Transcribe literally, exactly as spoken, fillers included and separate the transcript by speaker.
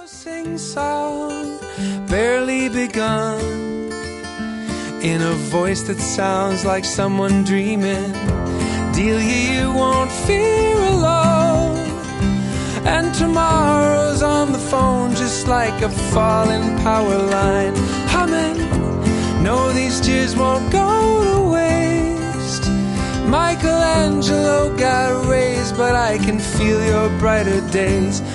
Speaker 1: Sing song, barely begun, in a voice that sounds like someone dreaming. Delia, you won't fear alone, and tomorrow's on the phone just like a falling power line. Humming, no, these tears won't go to waste. Michelangelo got raised, but I can feel your brighter days.